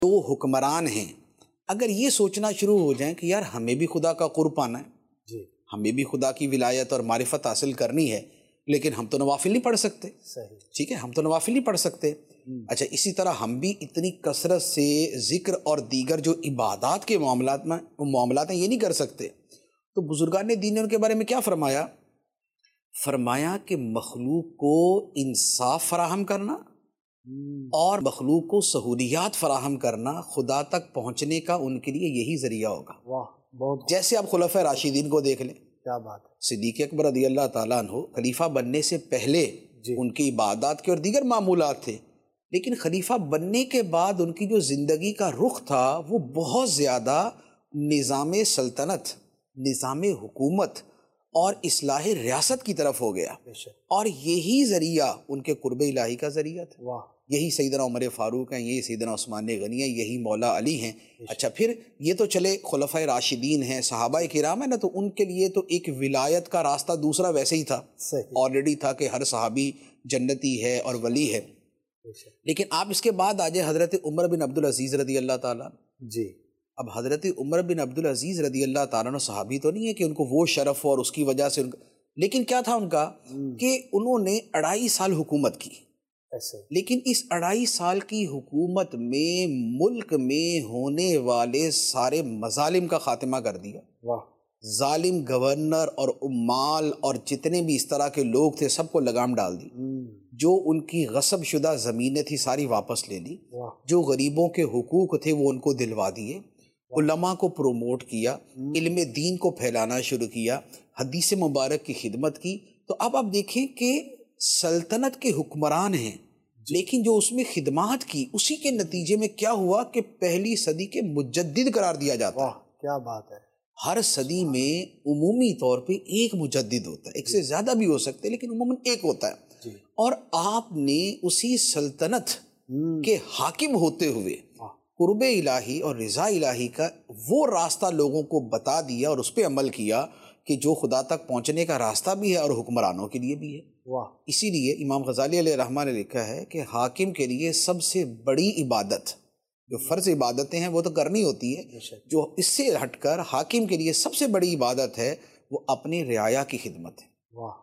جو حکمران ہیں اگر یہ سوچنا شروع ہو جائیں کہ یار ہمیں بھی خدا کا قرب پانا ہے جی ہمیں بھی خدا کی ولایت اور معرفت حاصل کرنی ہے، لیکن ہم تو نوافل نہیں پڑھ سکتے، صحیح ٹھیک ہے، ہم تو نوافل نہیں پڑھ سکتے۔ اچھا، اسی طرح ہم بھی اتنی کثرت سے ذکر اور دیگر جو عبادات کے معاملات ہیں یہ نہیں کر سکتے۔ تو بزرگان دین نے ان کے بارے میں کیا فرمایا؟ فرمایا کہ مخلوق کو انصاف فراہم کرنا اور مخلوق کو سہولیات فراہم کرنا خدا تک پہنچنے کا ان کے لیے یہی ذریعہ ہوگا۔ واہ، بہت جیسے آپ خلفائے راشدین کو دیکھ لیں، کیا بات ہے۔ صدیق اکبر رضی اللہ تعالیٰ عنہ خلیفہ بننے سے پہلے جی ان کی عبادات کے اور دیگر معمولات تھے، لیکن خلیفہ بننے کے بعد ان کی جو زندگی کا رخ تھا وہ بہت زیادہ نظام سلطنت، نظام حکومت اور اصلاح ریاست کی طرف ہو گیا، بے شک، اور یہی ذریعہ ان کے قرب الہی کا ذریعہ تھا۔ واہ، یہی سیدنا عمر فاروق ہیں، یہی سیدنا عثمان غنی ہیں، یہی مولا علی ہیں۔ اچھا، پھر یہ تو چلے خلفائے راشدین ہیں، صحابہ کرام ہیں نا، تو ان کے لیے تو ایک ولایت کا راستہ دوسرا ویسے ہی تھا، صحیح، آلریڈی تھا کہ ہر صحابی جنتی ہے اور ولی ہے۔ بے شک، لیکن آپ اس کے بعد آجے حضرت عمر بن عبدالعزیز رضی اللہ تعالیٰ۔ جی اب حضرت عمر بن عبدالعزیز رضی اللہ تعالیٰ عنہ صحابی تو نہیں ہے کہ ان کو وہ شرف اور اس کی وجہ سے لیکن کیا تھا ان کا کہ انہوں نے 2.5 سال حکومت کی، ایسے لیکن اس 2.5 سال کی حکومت میں ملک میں ہونے والے سارے مظالم کا خاتمہ کر دیا۔ واہ، ظالم گورنر اور عمال اور جتنے بھی اس طرح کے لوگ تھے سب کو لگام ڈال دی، جو ان کی غصب شدہ زمینیں تھی ساری واپس لے لی، واہ، جو غریبوں کے حقوق تھے وہ ان کو دلوا دیے، علماء کو پروموٹ کیا، علم دین کو پھیلانا شروع کیا، حدیث مبارک کی خدمت کی۔ تو اب آپ دیکھیں کہ سلطنت کے حکمران ہیں، لیکن جو اس میں خدمات کی اسی کے نتیجے میں کیا ہوا کہ پہلی صدی کے مجدد قرار دیا جاتا ہے۔ واہ، کیا بات ہے۔ ہر صدی میں عمومی طور پہ ایک مجدد ہوتا ہے، ایک سے زیادہ بھی ہو سکتے لیکن عموماً ایک ہوتا ہے، اور آپ نے اسی سلطنت کے حاکم ہوتے ہوئے قرب الہی اور رضا الہی کا وہ راستہ لوگوں کو بتا دیا اور اس پہ عمل کیا کہ جو خدا تک پہنچنے کا راستہ بھی ہے اور حکمرانوں کے لیے بھی ہے۔ واہ، اسی لیے امام غزالی علیہ الرحمہ نے لکھا ہے کہ حاکم کے لیے سب سے بڑی عبادت، جو فرض عبادتیں ہیں وہ تو کرنی ہوتی ہے، جو اس سے ہٹ کر حاکم کے لیے سب سے بڑی عبادت ہے وہ اپنے رعایا کی خدمت ہے۔ واہ۔